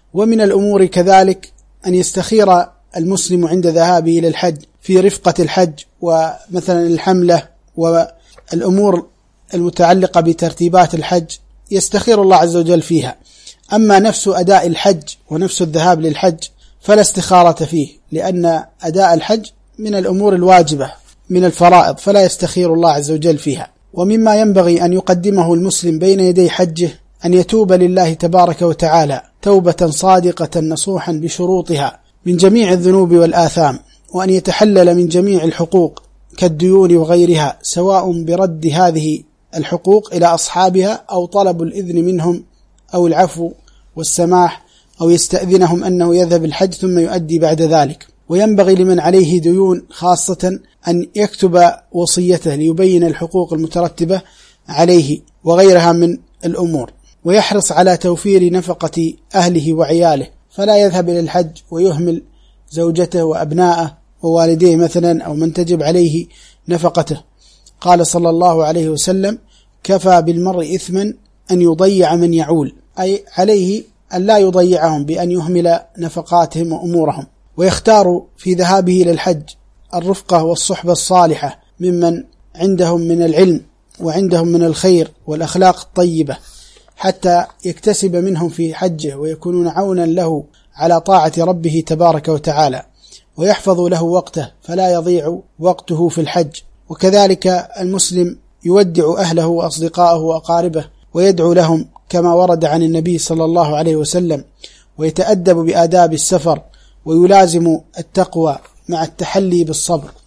ومن الأمور كذلك أن يستخير المسلم عند ذهابه إلى الحج في رفقة الحج، ومثلا الحملة والأمور المتعلقة بترتيبات الحج يستخير الله عز وجل فيها. أما نفس أداء الحج ونفس الذهاب للحج فلا استخارة فيه، لأن أداء الحج من الأمور الواجبة من الفرائض، فلا يستخير الله عز وجل فيها. ومما ينبغي أن يقدمه المسلم بين يدي حجه أن يتوب لله تبارك وتعالى توبة صادقة نصوحا بشروطها من جميع الذنوب والآثام، وأن يتحلل من جميع الحقوق كالديون وغيرها، سواء برد هذه الحقوق إلى أصحابها أو طلب الإذن منهم أو العفو والسماح، أو يستأذنهم أنه يذهب الحج ثم يؤدي بعد ذلك. وينبغي لمن عليه ديون خاصة أن يكتب وصيته ليبين الحقوق المترتبة عليه وغيرها من الأمور، ويحرص على توفير نفقة أهله وعياله، فلا يذهب إلى الحج ويهمل زوجته وأبناءه ووالديه مثلا أو من تجب عليه نفقته. قال صلى الله عليه وسلم: كفى بالمرء إثما أن يضيع من يعول، أي عليه أن لا يضيعهم بأن يهمل نفقاتهم وأمورهم. ويختار في ذهابه إلى الحج الرفقة والصحبة الصالحة ممن عندهم من العلم وعندهم من الخير والأخلاق الطيبة، حتى يكتسب منهم في حجه ويكونون عونا له على طاعة ربه تبارك وتعالى، ويحفظ له وقته فلا يضيع وقته في الحج. وكذلك المسلم يودع أهله وأصدقائه وأقاربه ويدعو لهم كما ورد عن النبي صلى الله عليه وسلم، ويتأدب بآداب السفر، ويلازم التقوى مع التحلي بالصبر،